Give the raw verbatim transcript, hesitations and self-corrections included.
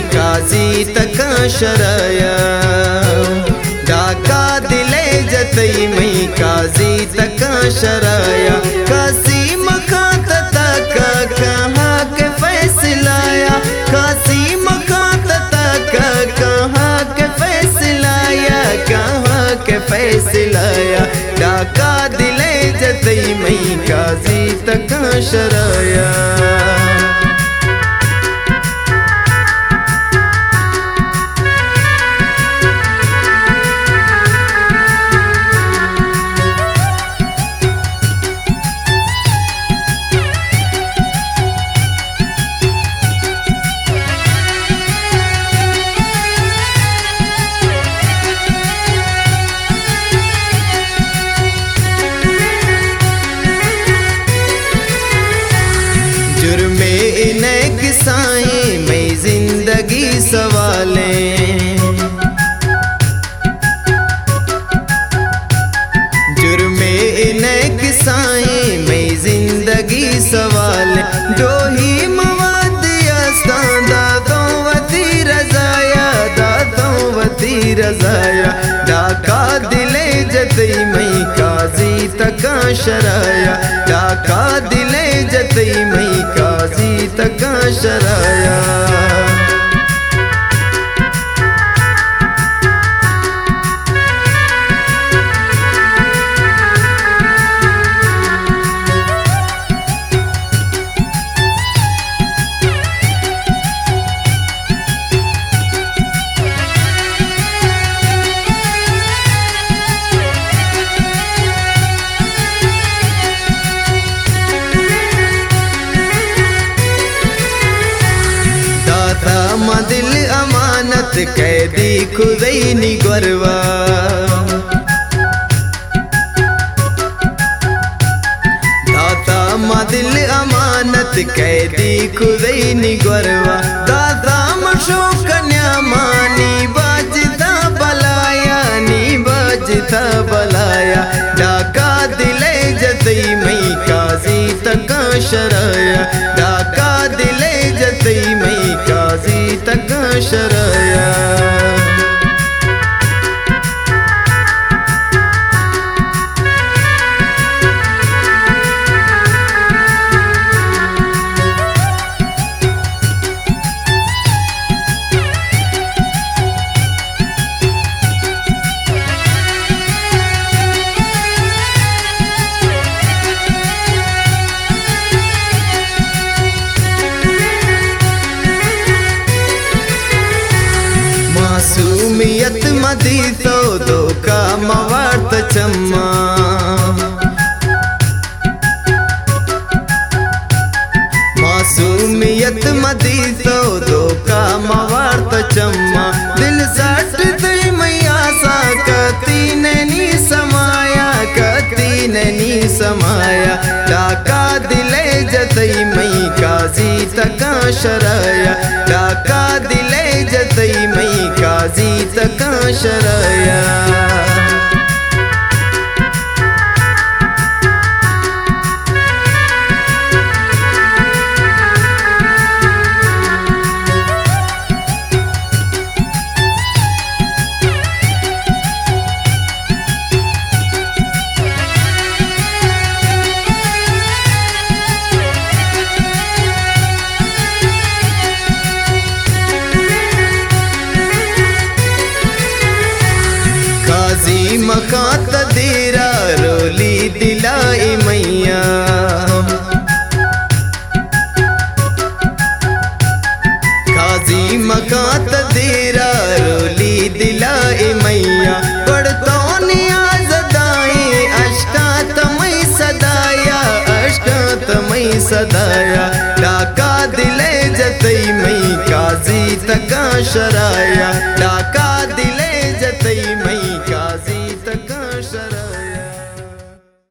काजी तका शराया डाका दिले जतई मई काजी तका शराया कासी मखात तक कहाँ के फैसलाया कासी मखात तक कहाँ के फैसलाया कहाँ के फैसलाया डाका दिले जतई मई काजी तका शराया। जुर्मे इन्हें किसाएं में जिंदगी सवालें जुर्मे इन्हें किसाएं में जिंदगी सवालें दो ही मवाद आस्तां दातों वती रजाया दातों वती रजाया डाका दिले जतई मई काजी तका शराया डाका दिले जतई मई काजी तका शराया। दिल अमानत कैदी खुदैनी गरवा दाता मा दिल अमानत कैदी खुदैनी गरवा दाता मशो कन्या मानी बाजता बलाया नी बाजता बलाया डाका दिले जतई मई काजी तका शराया डाका दिले जतई मई काजी तका शराया। मासूमियत मदी तो दो का मवार्त चम्मा मासूमियत मदी तो दो का मवार्त चम्मा दिल सट दई मैया सा कती नैनी समाया कती नैनी समाया डाका दिले जतई मई काजी तका शराया डाका दिले जतई मई काजी तका शराया। काजी मकात तेरा रोली दिलाई मैया काजी मकात तेरा रोली दिलाई मैया पढ़तो नियाज़दाई अष्टा तमई सदाया अष्टा तमई सदाया डाका दिले जतई मई काजी तका शराया डाका दिले जतई मई